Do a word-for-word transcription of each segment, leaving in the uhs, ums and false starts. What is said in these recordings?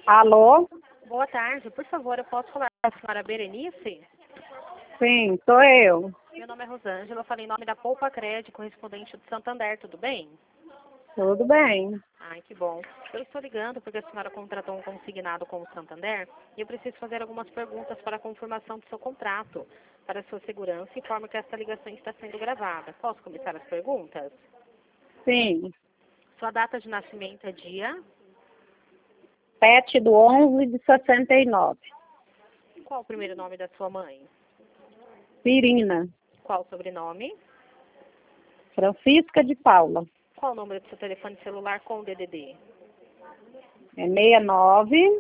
Alô? Boa tarde. Por favor, eu posso falar com a senhora Berenice? Sim, sou eu. Meu nome é Rosângela, eu falei em nome da Poupa Crédito, correspondente do Santander, tudo bem? Tudo bem. Ai, que bom. Eu estou ligando porque a senhora contratou um consignado com o Santander e eu preciso fazer algumas perguntas para a confirmação do seu contrato. Para a sua segurança, informo que esta ligação está sendo gravada. Posso começar as perguntas? Sim. Sua data de nascimento é dia? sete do onze de sessenta e nove. Qual o primeiro nome da sua mãe? Pirina. Qual o sobrenome? Francisca de Paula. Qual o número do seu telefone celular com o D D D? É seis nove,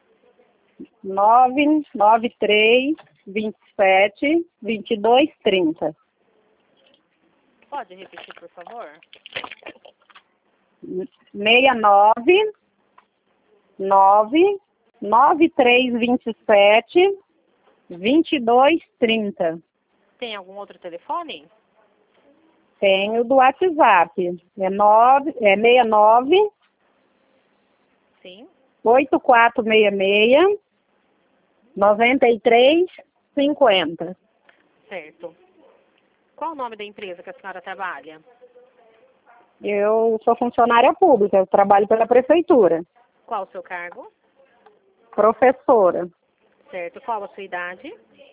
nove nove três, vinte e sete, vinte e dois, trinta. Pode repetir, por favor? seis nove, nove nove três, vinte e sete, vinte e dois, trinta. Tem algum outro telefone? Tenho do WhatsApp. É, nove, é seis nove, Sim. oito quatro seis seis, nove três cinco zero. Certo. Qual o nome da empresa que a senhora trabalha? Eu sou funcionária pública, eu trabalho pela prefeitura. Qual o seu cargo? Professora. Certo. Qual a sua idade?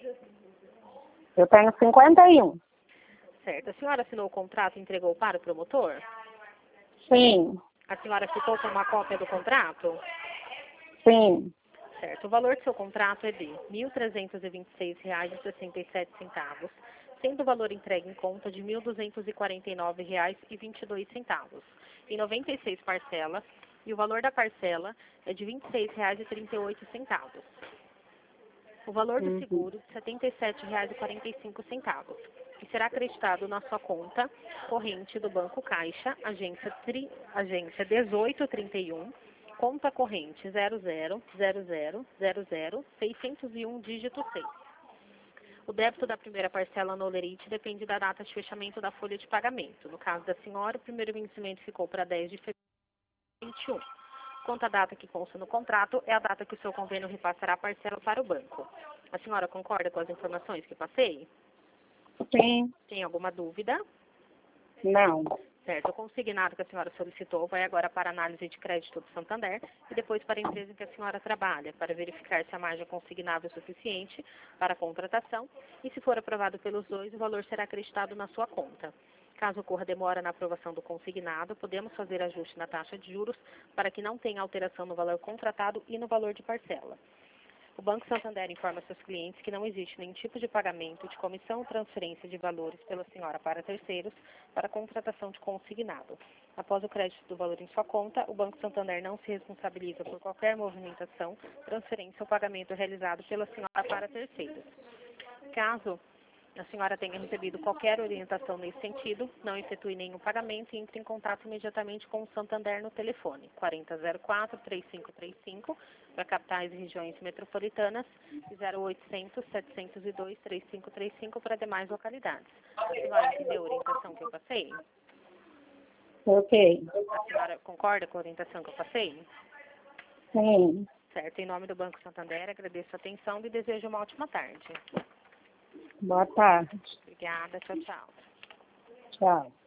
Eu tenho cinquenta e um. Certo. A senhora assinou o contrato e entregou para o promotor? Sim, A senhora ficou com uma cópia do contrato? sim. Certo. O valor do seu contrato é de mil trezentos e vinte e seis reais e sessenta e sete centavos, sendo o valor entregue em conta de mil duzentos e quarenta e nove reais e vinte e dois centavos, em noventa e seis parcelas, e o valor da parcela é de vinte e seis reais e trinta e oito centavos. O valor do Uhum. seguro de setenta e sete reais e quarenta e cinco centavos, que será acreditado na sua conta corrente do Banco Caixa, agência, tri, agência dezoito trinta e um, conta corrente zero zero zero zero zero zero seiscentos e um, dígito seis. O débito da primeira parcela no Olerite depende da data de fechamento da folha de pagamento. No caso da senhora, o primeiro vencimento ficou para dez de fevereiro de vinte e um. Quanto à data que consta no contrato, é a data que o seu convênio repassará a parcela para o banco. A senhora concorda com as informações que passei? Sim. Tem alguma dúvida? Não. Certo. O consignado que a senhora solicitou vai agora para a análise de crédito do Santander e depois para a empresa em que a senhora trabalha, para verificar se a margem consignada é suficiente para a contratação e, se for aprovado pelos dois, o valor será acreditado na sua conta. Caso ocorra demora na aprovação do consignado, podemos fazer ajuste na taxa de juros para que não tenha alteração no valor contratado e no valor de parcela. O Banco Santander informa seus clientes que não existe nenhum tipo de pagamento de comissão ou transferência de valores pela senhora para terceiros para contratação de consignado. Após o crédito do valor em sua conta, o Banco Santander não se responsabiliza por qualquer movimentação, transferência ou pagamento realizado pela senhora para terceiros. Caso a senhora tenha recebido qualquer orientação nesse sentido, não efetue nenhum pagamento e entre em contato imediatamente com o Santander no telefone quarenta zero quatro, três cinco três cinco para capitais e regiões metropolitanas e zero oitocentos, setecentos e dois, trinta e cinco trinta e cinco para demais localidades. A senhora entendeu a orientação que eu passei? Ok. A senhora concorda com a orientação que eu passei? Sim. Certo. Em nome do Banco Santander, agradeço a atenção e desejo uma ótima tarde. Boa tarde. Obrigada. Tchau, tchau. Tchau.